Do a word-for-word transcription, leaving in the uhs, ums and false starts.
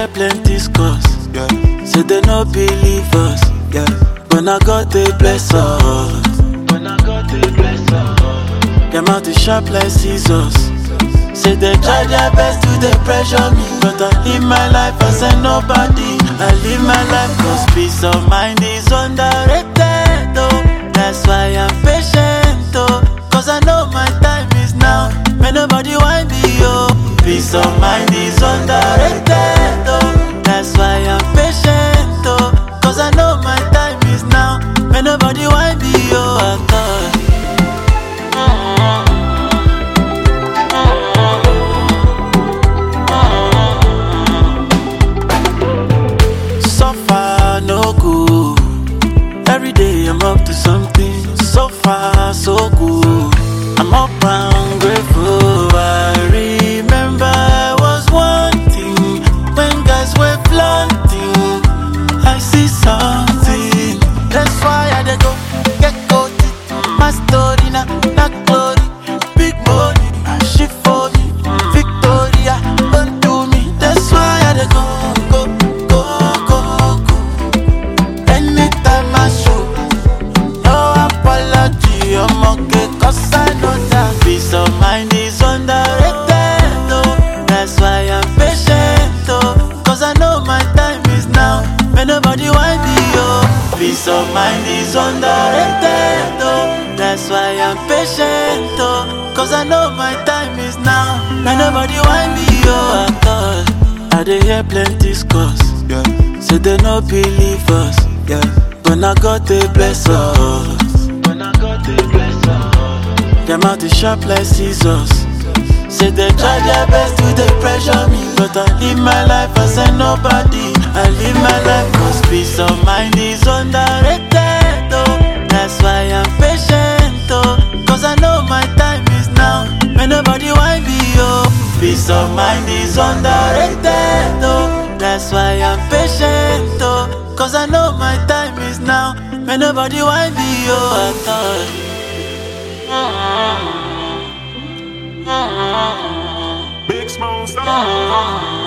hear plenty scores, yeah. Say they no believe us, yeah. But now God they bless us. But now God they bless us. Them out the sharp like scissors. Say they try their best to they pressure me, but I live my life as a nobody. I live my life cause peace of mind is underrated, oh. That's why I'm patient, oh. Cause I know my time is now. May nobody want me, oh. Peace of mind is underrated, oh. That's why I'm patient, oh. Cause I know my time is now. May nobody want me, oh. I thought suffer no good. Every day I'm up to something. So far so good. I'm up and grateful. I remember I was wanting when guys were flaunting. I see something. That's why I dey go get coated. My story na not glory. Big money, she for me. Victoria, undo me. That's why I dey go, go, go, go, go. Anytime I show, no apology. I'm okay, cause I know that peace of mind is underrated, oh. That's why I'm patient, oh. Cause I know my time is now. May nobody want me, oh. Peace of mind is underrated, oh. That's why I'm patient, oh. Cause I know my time is now. May nobody want me, oh. I thought I dey hear plenty scores, yeah. Say they no believe us, yeah. But now God they bless us. But now God they bless us. Them out the sharp like scissors. Say they try their best to they pressure me, but I live my life as a nobody. I live my life cause peace of mind is underrated, oh. That's why I'm patient, oh. Cause I know my time is now. May nobody want me, oh. Peace of mind is underrated, oh. That's why I'm patient, oh. Cause I know my time is now. May nobody want me, oh. I thought Big Smoke Star.